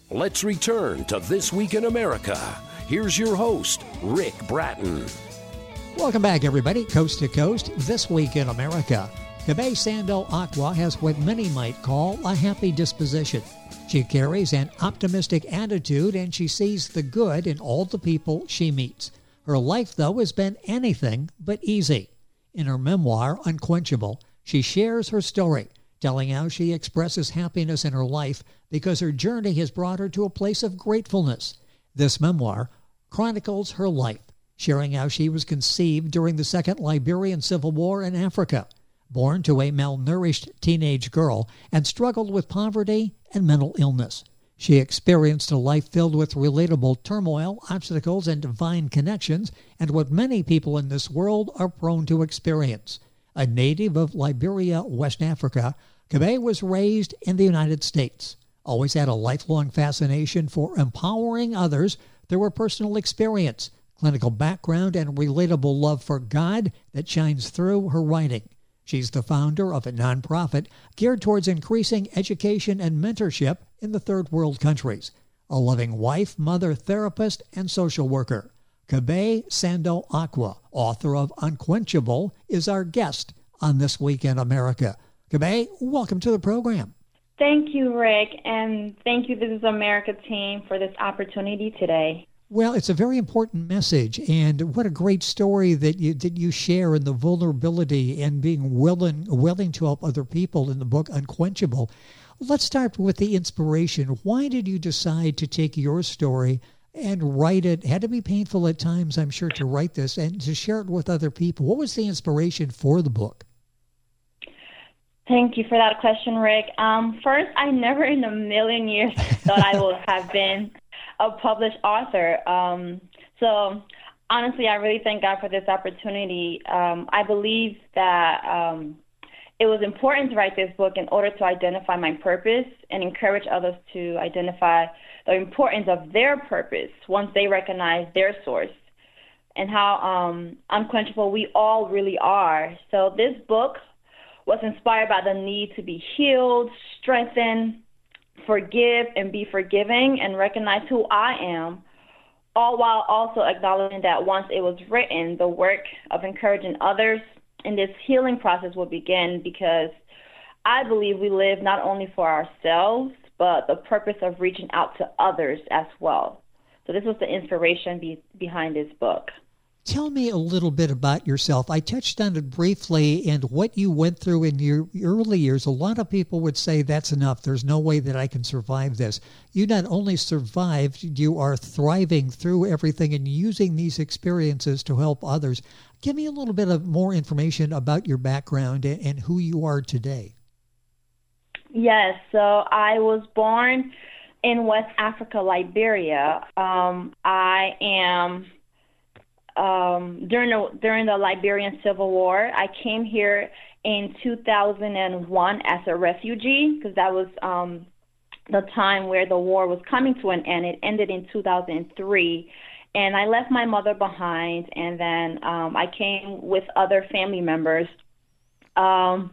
Let's return to This Week in America. Here's your host, Rick Bratton. Welcome back, everybody. Coast to Coast, This Week in America. Kebe Sando Akwa has what many might call a happy disposition. She carries an optimistic attitude and she sees the good in all the people she meets. Her life, though, has been anything but easy. In her memoir, Unquenchable, she shares her story, telling how she expresses happiness in her life because her journey has brought her to a place of gratefulness. This memoir chronicles her life, sharing how she was conceived during the Second Liberian Civil War in Africa, born to a malnourished teenage girl, and struggled with poverty and mental illness. She experienced a life filled with relatable turmoil, obstacles, and divine connections, and what many people in this world are prone to experience. A native of Liberia, West Africa, Kebe was raised in the United States. Always had a lifelong fascination for empowering others through her personal experience, clinical background, and relatable love for God that shines through her writing. She's the founder of a nonprofit geared towards increasing education and mentorship in the third world countries. A loving wife, mother, therapist, and social worker. Kebe Sando Akwa, author of Unquenchable, is our guest on This Week in America. Kebe, welcome to the program. Thank you, Rick, and thank you, This Is America team, for this opportunity today. Well, it's a very important message, and what a great story that you share in the vulnerability and being willing to help other people in the book Unquenchable. Let's start with the inspiration. Why did you decide to take your story and write it? It had to be painful at times, I'm sure, to write this and to share it with other people. What was the inspiration for the book? Thank you for that question, Rick. First, I never in a million years thought I would have been a published author. So honestly, I really thank God for this opportunity. I believe that it was important to write this book in order to identify my purpose and encourage others to identify the importance of their purpose once they recognize their source and how unquenchable we all really are. So this book was inspired by the need to be healed, strengthened, forgive and be forgiving, and recognize who I am, all while also acknowledging that once it was written, the work of encouraging others in this healing process will begin, because I believe we live not only for ourselves, but the purpose of reaching out to others as well. So this was the inspiration behind this book. Tell me a little bit about yourself. I touched on it briefly and what you went through in your early years. A lot of people would say that's enough. There's no way that I can survive this. You not only survived, you are thriving through everything and using these experiences to help others. Give me a little bit of more information about your background and who you are today. Yes, so I was born in West Africa, Liberia. I am... during the Liberian Civil War. I came here in 2001 as a refugee, because that was the time where the war was coming to an end. It ended in 2003. And I left my mother behind, and then I came with other family members. But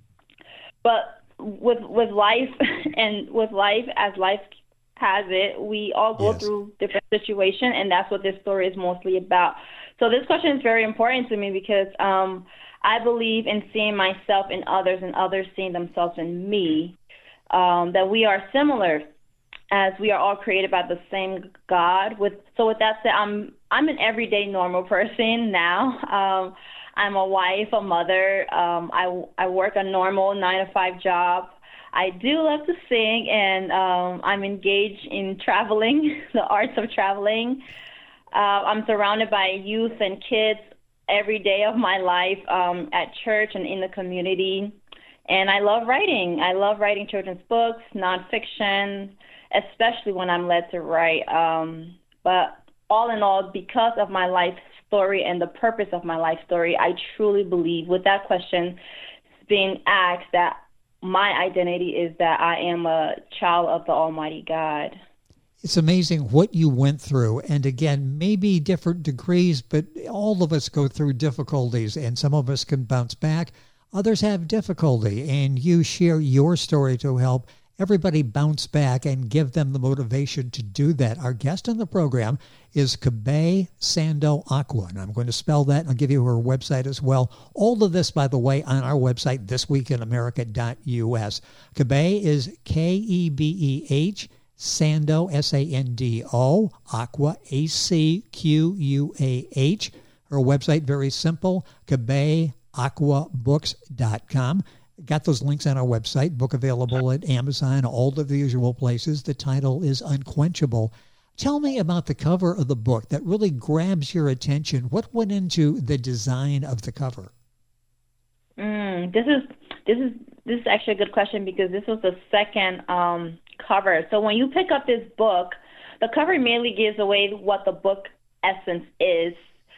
with life, and with life as life has it, we all go through different situations, and that's what this story is mostly about. So this question is very important to me because I believe in seeing myself in others and others seeing themselves in me, that we are similar as we are all created by the same God. So with that said, I'm an everyday normal person now. I'm a wife, a mother. I work a normal 9-to-5 job. I do love to sing, and I'm engaged in traveling, the arts of traveling. I'm surrounded by youth and kids every day of my life at church and in the community. And I love writing. I love writing children's books, nonfiction, especially when I'm led to write. But all in all, because of my life story and the purpose of my life story, I truly believe, with that question being asked, that my identity is that I am a child of the Almighty God. It's amazing what you went through. And again, maybe different degrees, but all of us go through difficulties, and some of us can bounce back. Others have difficulty, and you share your story to help everybody bounce back and give them the motivation to do that. Our guest on the program is Kebay Sando Aqua, and I'm going to spell that, and I'll give you her website as well. All of this, by the way, on our website, thisweekinamerica.us. Kebay is Kebeh, Sando, Sando, Aqua, Acquah. Her website, very simple, KebeyAquaBooks.com. Got those links on our website, book available at Amazon, all of the usual places. The title is Unquenchable. Tell me about the cover of the book that really grabs your attention. What went into the design of the cover? This is actually a good question, because this was the second cover. So when you pick up this book, the cover immediately gives away what the book essence is.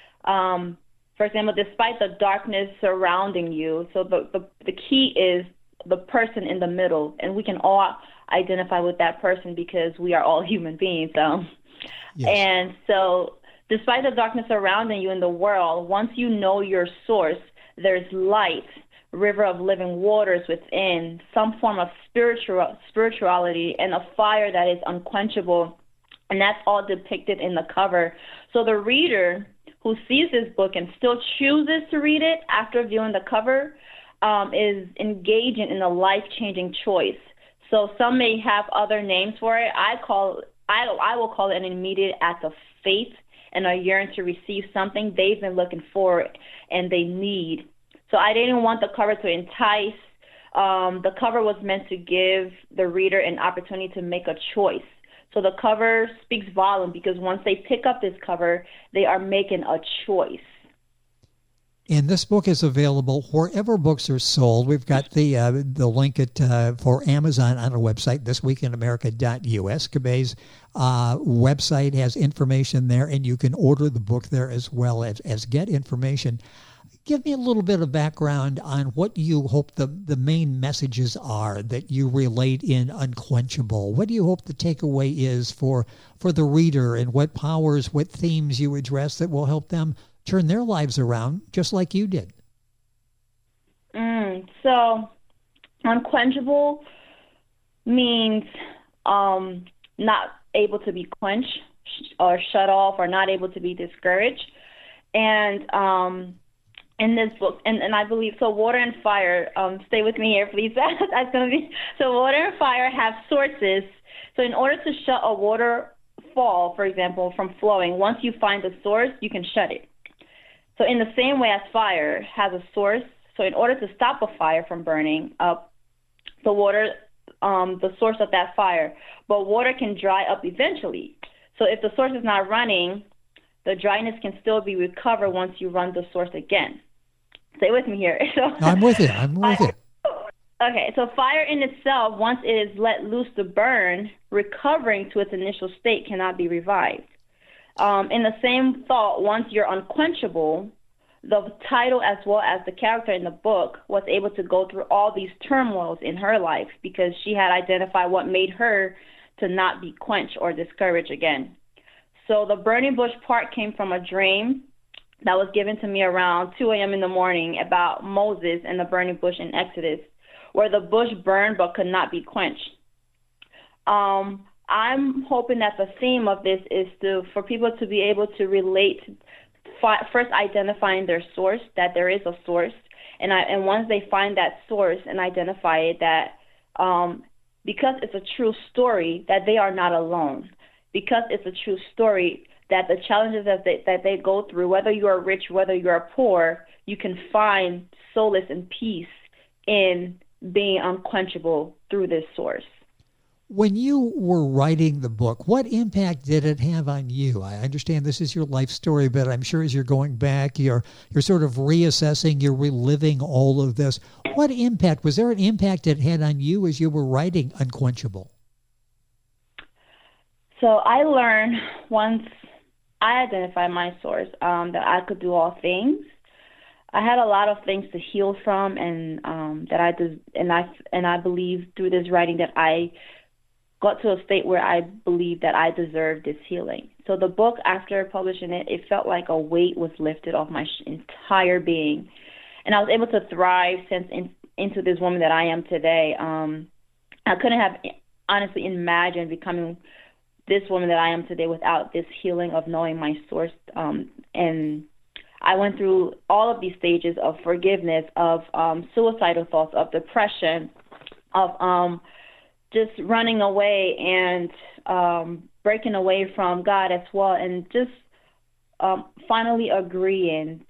For example, despite the darkness surrounding you, so the key is the person in the middle, and we can all identify with that person because we are all human beings. Yes. And so despite the darkness surrounding you in the world, once you know your source, there's light, river of living waters within, some form of spirituality, and a fire that is unquenchable. And that's all depicted in the cover. So the reader who sees this book and still chooses to read it after viewing the cover is engaging in a life-changing choice. So some may have other names for it. I will call it an immediate act of faith and a yearn to receive something they've been looking for and they need. So I didn't want the cover to entice. The cover was meant to give the reader an opportunity to make a choice. So the cover speaks volume, because once they pick up this cover, they are making a choice. And this book is available wherever books are sold. We've got the link for Amazon on our website, thisweekinamerica.us. Kebay's website has information there, and you can order the book there as well as get information. Give me a little bit of background on what you hope the main messages are that you relate in Unquenchable. What do you hope the takeaway is for the reader, and what powers, what themes you address that will help them turn their lives around just like you did? So Unquenchable means not able to be quenched or shut off, or not able to be discouraged. And in this book, and I believe, so water and fire, stay with me here, please. That's going to be, so water and fire have sources. So in order to shut a waterfall, for example, from flowing, once you find the source, you can shut it. So in the same way as fire has a source, so in order to stop a fire from burning up, the water, the source of that fire, but water can dry up eventually. So if the source is not running, the dryness can still be recovered once you run the source again. Stay with me here. So, I'm with you. Okay, so fire in itself, once it is let loose to burn, recovering to its initial state cannot be revived. In the same thought, once you're unquenchable, the title as well as the character in the book was able to go through all these turmoils in her life because she had identified what made her to not be quenched or discouraged again. So the burning bush part came from a dream that was given to me around 2 a.m. in the morning about Moses and the burning bush in Exodus, where the bush burned but could not be quenched. I'm hoping that the theme of this is for people to be able to relate, first identifying their source, that there is a source, and once they find that source and identify it, that because it's a true story, that they are not alone. Because it's a true story, that the challenges that they go through, whether you are rich, whether you are poor, you can find solace and peace in being unquenchable through this source. When you were writing the book, what impact did it have on you? I understand this is your life story, but I'm sure as you're going back, you're sort of reassessing, you're reliving all of this. What impact, was there an impact it had on you as you were writing Unquenchable? So I learned once I identified my source that I could do all things. I had a lot of things to heal from, and I believe through this writing that I got to a state where I believed that I deserved this healing. So the book, after publishing it, it felt like a weight was lifted off my entire being, and I was able to thrive since into this woman that I am today. And I couldn't have honestly imagined becoming this woman that I am today without this healing of knowing my source. And I went through all of these stages of forgiveness, of suicidal thoughts, of depression, of just running away and breaking away from God as well, and just finally agreeing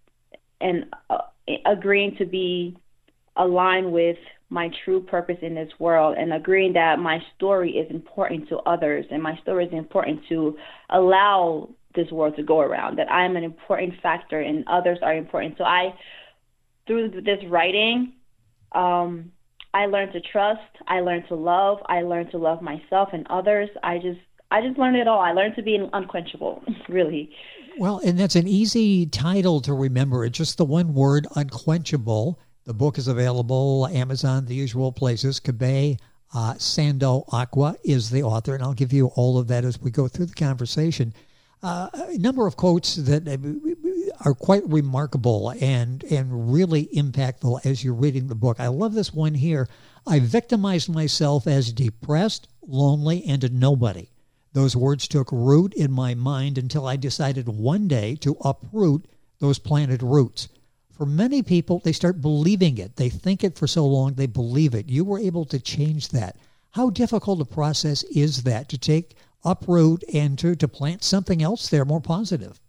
to be aligned with my true purpose in this world, and agreeing that my story is important to others, and my story is important to allow this world to go around, that I am an important factor and others are important. So through this writing, I learned to trust, I learned to love myself and others. I just learned it all. I learned to be unquenchable, really. Well, and that's an easy title to remember. It's just the one word, unquenchable. The book is available, Amazon, the usual places. Kebay Sando-Acqua is the author, and I'll give you all of that as we go through the conversation. A number of quotes that are quite remarkable and really impactful as you're reading the book. I love this one here. I victimized myself as depressed, lonely, and a nobody. Those words took root in my mind until I decided one day to uproot those planted roots. For many people, they start believing it. They think it for so long, they believe it. You were able to change that. How difficult a process is that, to uproot and to plant something else there more positive?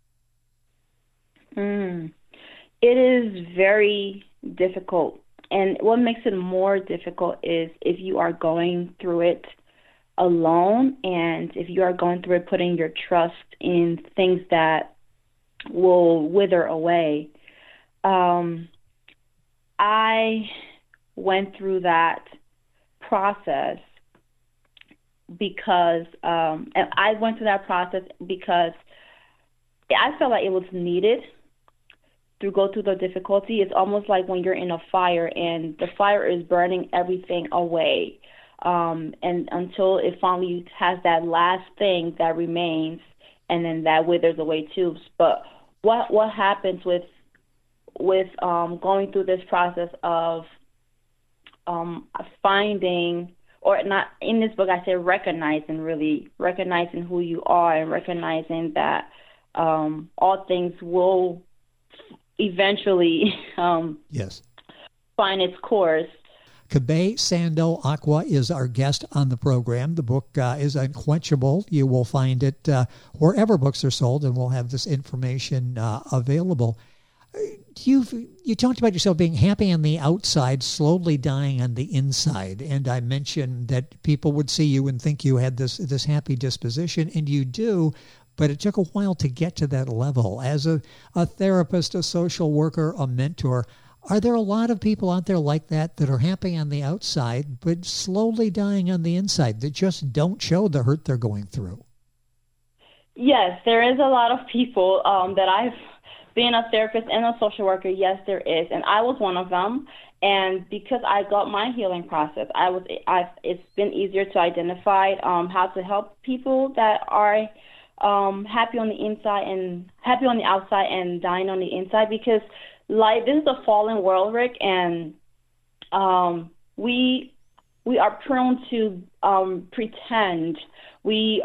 It is very difficult. And what makes it more difficult is if you are going through it alone, and if you are going through it putting your trust in things that will wither away. I went through that process because I felt like it was needed to go through the difficulty. It's almost like when you're in a fire and the fire is burning everything away, and until it finally has that last thing that remains, and then that withers away too. But what happens with going through this process of finding, or not in this book, I say recognizing who you are, and recognizing that all things will eventually find its course. Kebay Sando-Acqua is our guest on the program. The book is Unquenchable. You will find it wherever books are sold, and we'll have this information available. You talked about yourself being happy on the outside, slowly dying on the inside. And I mentioned that people would see you and think you had this happy disposition, and you do, but it took a while to get to that level. As a therapist, a social worker, a mentor, are there a lot of people out there like that are happy on the outside, but slowly dying on the inside, that just don't show the hurt they're going through? Yes, there is a lot of people that I've been a therapist and a social worker. Yes, there is. And I was one of them. And because I got my healing process, it's been easier to identify how to help people that are happy on the inside and happy on the outside and dying on the inside, because this is a fallen world, Rick, and we are prone to pretend. We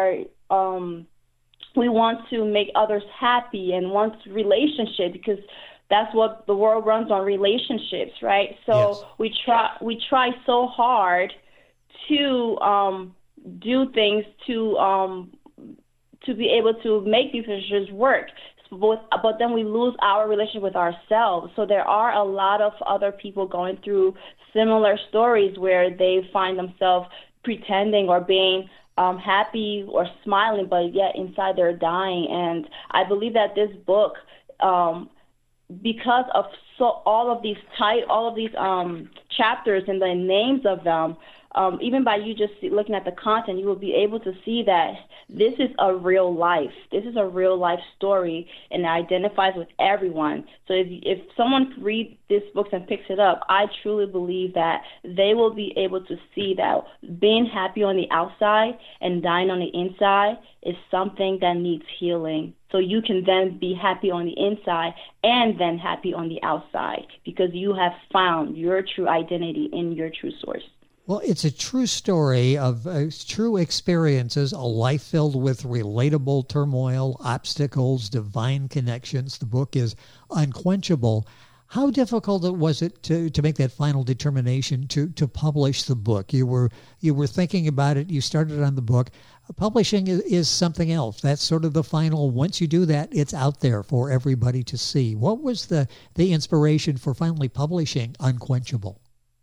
want to make others happy and want relationship, because that's what the world runs on, relationships, right? So yes. we try so hard to do things to be able to make these relationships work. But then we lose our relationship with ourselves. So there are a lot of other people going through similar stories where they find themselves pretending or being happy or smiling, but yet inside they're dying. And I believe that this book, because of all of these chapters and the names of them, even by you just looking at the content, you will be able to see that this is a real life. This is a real life story, and it identifies with everyone. So if someone reads this book and picks it up, I truly believe that they will be able to see that being happy on the outside and dying on the inside is something that needs healing. So you can then be happy on the inside and then happy on the outside, because you have found your true identity in your true source. Well, it's a true story of true experiences, a life filled with relatable turmoil, obstacles, divine connections. The book is unquenchable. How difficult was it to make that final determination to publish the book? You were thinking about it. You started on the book. Publishing is something else. That's sort of the final. Once you do that, it's out there for everybody to see. What was the inspiration for finally publishing Unquenchable?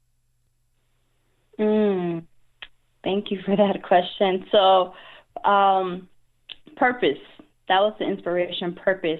Thank you for that question. So, purpose. That was the inspiration, purpose.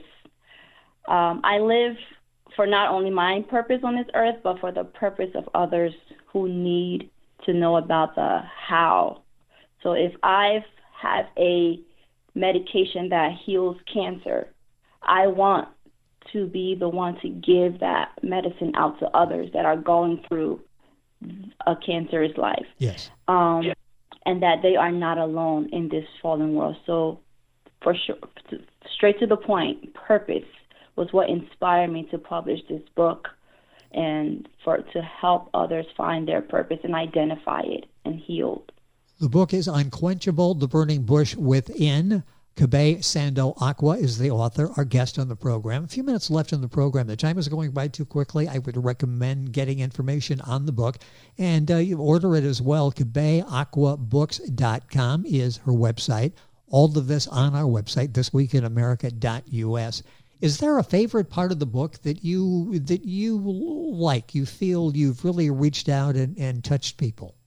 I live for not only my purpose on this earth, but for the purpose of others who need to know about the how. So if I have a medication that heals cancer, I want to be the one to give that medicine out to others that are going through a cancerous life. Yes. And that they are not alone in this fallen world. So for sure, straight to the point, purpose was what inspired me to publish this book and to help others find their purpose and identify it and heal. The book is Unquenchable, The Burning Bush Within. Kebay Sando-Acqua is the author, our guest on the program. A few minutes left in the program. The time is going by too quickly. I would recommend getting information on the book. And you order it as well. KebayAquaBooks.com is her website. All of this on our website, thisweekinamerica.us. Is there a favorite part of the book that you like? You feel you've really reached out and touched people?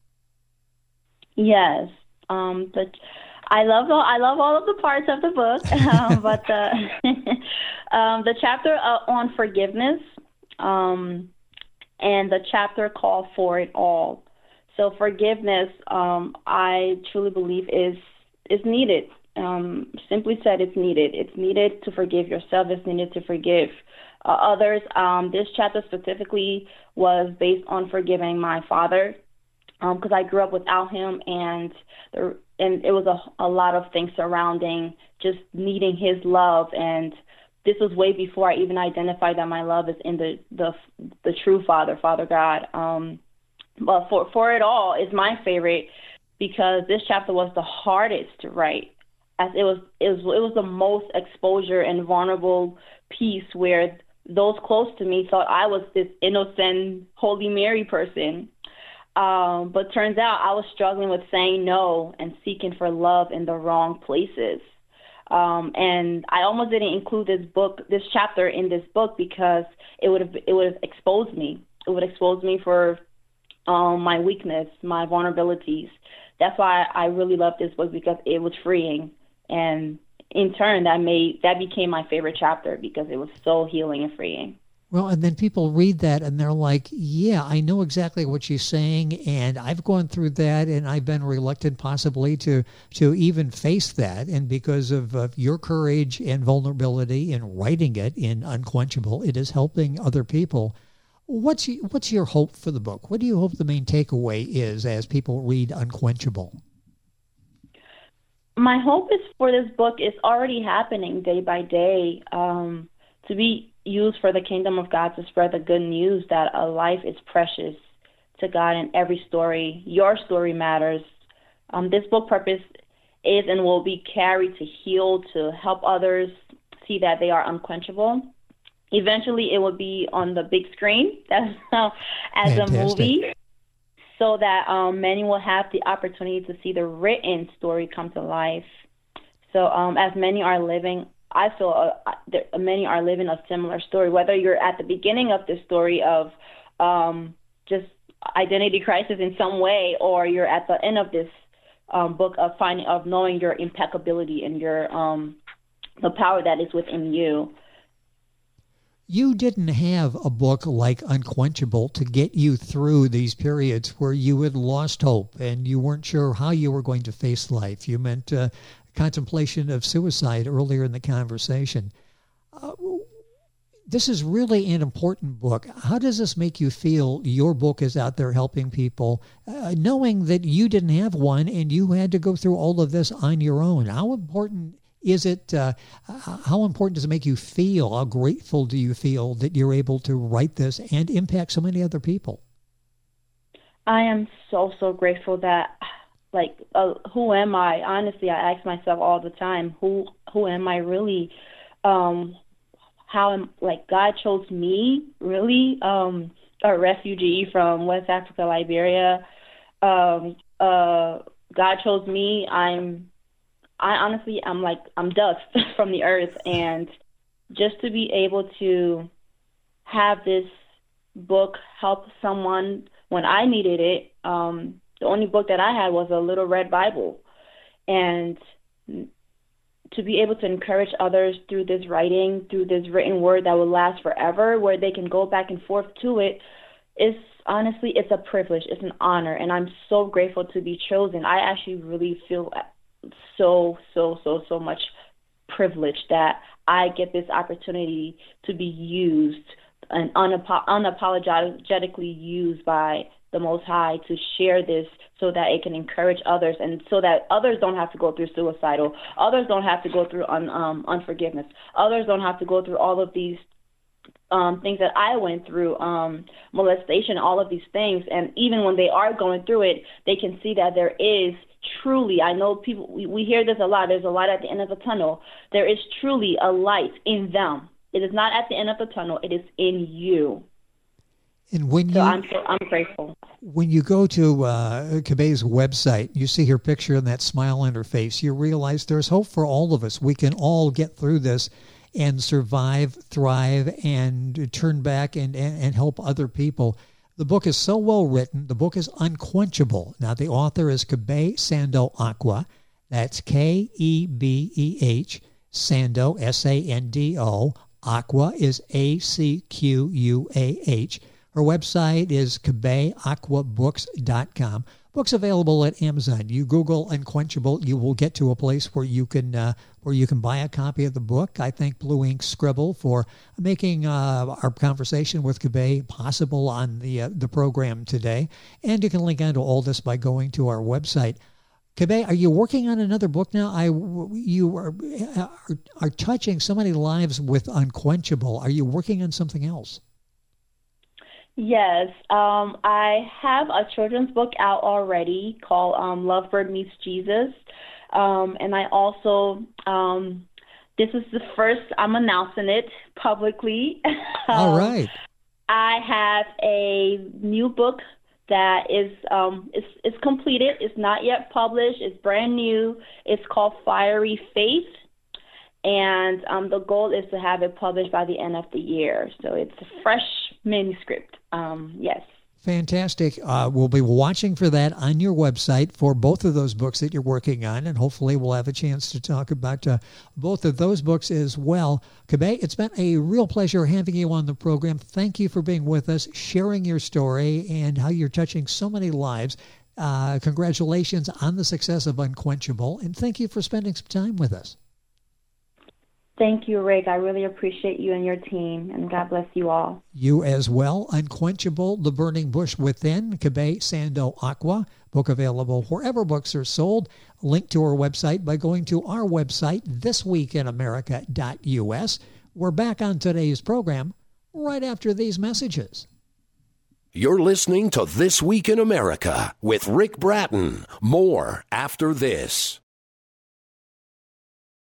Yes. I love all of the parts of the book, but the chapter on forgiveness and the chapter called For It All. So forgiveness, I truly believe is needed. Simply said, it's needed. It's needed to forgive yourself. It's needed to forgive others. This chapter specifically was based on forgiving my father, because I grew up without him, and it was a lot of things surrounding just needing his love. And this was way before I even identified that my love is in the true Father God. But For It All is my favorite because this chapter was the hardest to write, as it was the most exposure and vulnerable piece, where those close to me thought I was this innocent Holy Mary person. But turns out I was struggling with saying no and seeking for love in the wrong places. And I almost didn't include this chapter in this book because it would have exposed me. It would expose me for my weakness, my vulnerabilities. That's why I really love this book, because it was freeing. And in turn, that became my favorite chapter because it was so healing and freeing. Well, and then people read that and they're like, yeah, I know exactly what she's saying, and I've gone through that, and I've been reluctant possibly to even face that. And because of your courage and vulnerability in writing it in Unquenchable, it is helping other people. What's your hope for the book? What do you hope the main takeaway is as people read Unquenchable? My hope is for this book is already happening day by day, to be used for the kingdom of God, to spread the good news that a life is precious to God in every story. Your story matters. This book purpose is and will be carried to heal, to help others see that they are unquenchable. Eventually, it will be on the big screen as a movie, so that many will have the opportunity to see the written story come to life. So as many are living, I feel many are living a similar story, whether you're at the beginning of the story of just identity crisis in some way, or you're at the end of this book of knowing your impeccability and your the power that is within you. You didn't have a book like Unquenchable to get you through these periods where you had lost hope and you weren't sure how you were going to face life. You meant contemplation of suicide earlier in the conversation. This is really an important book. How does this make you feel your book is out there helping people, knowing that you didn't have one and you had to go through all of this on your own? How important is it? How important does it make you feel? How grateful do you feel that you're able to write this and impact so many other people? I am so, so grateful that, who am I? Honestly, I ask myself all the time, who am I really? God chose me, really, a refugee from West Africa, Liberia. God chose me. I'm dust from the earth, and just to be able to have this book help someone when I needed it. The only book that I had was a little red Bible, and to be able to encourage others through this writing, through this written word that will last forever, where they can go back and forth to it, is honestly, it's a privilege, it's an honor, and I'm so grateful to be chosen. I actually really feel so much privileged that I get this opportunity to be used and unapologetically used by the Most High to share this so that it can encourage others, and so that others don't have to go through suicidal, others don't have to go through unforgiveness, others don't have to go through all of these things that I went through, molestation, all of these things. And even when they are going through it, they can see that there is truly, I know people, we hear this a lot, there's a light at the end of the tunnel. There is truly a light in them. It is not at the end of the tunnel, it is in you. And when I'm grateful. When you go to Kebé's website, you see her picture and that smile on her face, you realize there's hope for all of us. We can all get through this and survive, thrive, and turn back and help other people. The book is so well written. The book is unquenchable. Now, the author is Kebé Sando Acquah. That's Kebeh, Sando, Sando. Acquah is Acquah. Her website is KebéAcquahBooks.com. Books available at Amazon. You Google Unquenchable, you will get to a place where you can buy a copy of the book. I thank Blue Ink Scribble for making our conversation with Kebé possible on the program today. And you can link onto all this by going to our website. Kebé, are you working on another book now? You are touching so many lives with Unquenchable. Are you working on something else? Yes, I have a children's book out already called Lovebird Meets Jesus. And I also, this is the first, I'm announcing it publicly. All right. I have a new book that is it's completed. It's not yet published. It's brand new. It's called Fiery Faith. And the goal is to have it published by the end of the year. So it's a fresh manuscript. Yes. Fantastic. We'll be watching for that on your website for both of those books that you're working on, and hopefully we'll have a chance to talk about both of those books as well. Kebé, it's been a real pleasure having you on the program. Thank you for being with us, sharing your story, and how you're touching so many lives. Congratulations on the success of Unquenchable, and thank you for spending some time with us. Thank you, Rick. I really appreciate you and your team, and God bless you all. You as well. Unquenchable, The Burning Bush Within, Kebé Sando Acquah. Book available wherever books are sold. Link to our website by going to our website, thisweekinamerica.us. We're back on today's program right after these messages. You're listening to This Week in America with Rick Bratton. More after this.